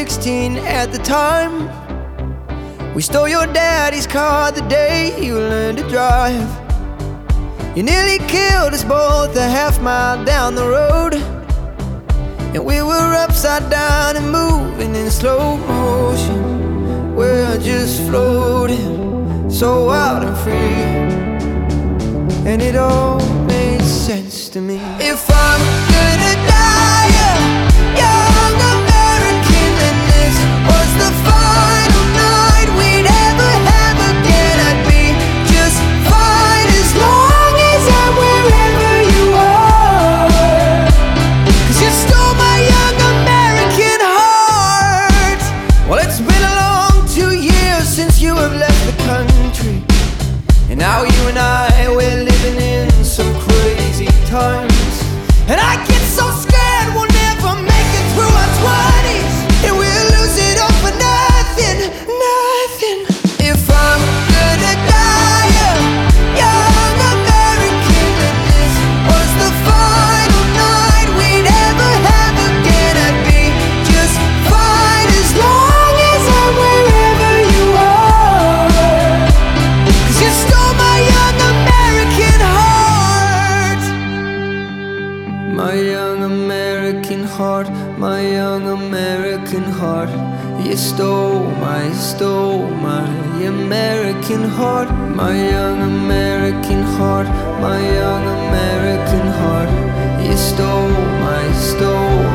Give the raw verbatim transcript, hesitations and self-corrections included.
sixteen at the time. We stole your daddy's car the day you learned to drive. You nearly killed us both a half mile down the road, and we were upside down and moving in slow motion. We're just floating, so wild and free, and it all made sense to me. If I'm gonna die a young American, then this was the final night we'd ever have again. I'd be just fine as long as I'm wherever you are, 'cause you stole my young American heart. Well, it's been a long two years since you have left the country, and now you and I, we're living in some crazy times. And I get so scared we'll never make it through our twenties, and we'll lose it all for nothing, nothing. If I'm gonna die a young American, then this was the final night we'd ever have again. I'd be just fine as long as I'm wherever you are, 'cause you stole my young American heart. My young American heart, my young American heart. You stole my, stole my American heart. My young American heart, my young American heart. You stole my, stole